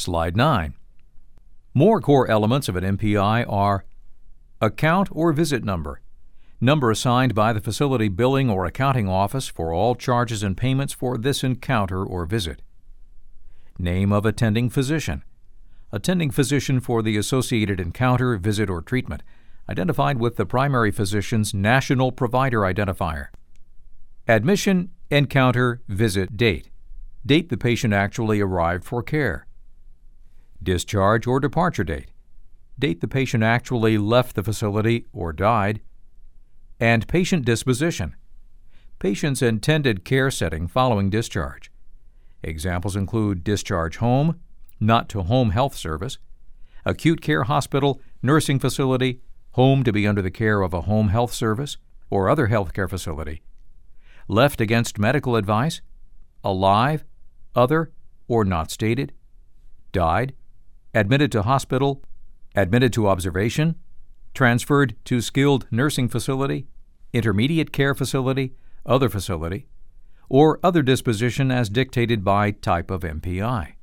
Slide 9. More core elements of an MPI are account or visit number, number assigned by the facility billing or accounting office for all charges and payments for this encounter or visit. Name of attending physician for the associated encounter, visit, or treatment, identified with the primary physician's national provider identifier. Admission, encounter, visit date the patient actually arrived for care. Discharge or departure date the patient actually left the facility or died. And patient disposition, patient's intended care setting following discharge. Examples include discharge home, not to home health service, acute care hospital, nursing facility, home to be under the care of a home health service or other healthcare facility, left against medical advice, alive, other, or not stated, died, admitted to hospital, admitted to observation, transferred to skilled nursing facility, intermediate care facility, other facility, or other disposition as dictated by type of MPI.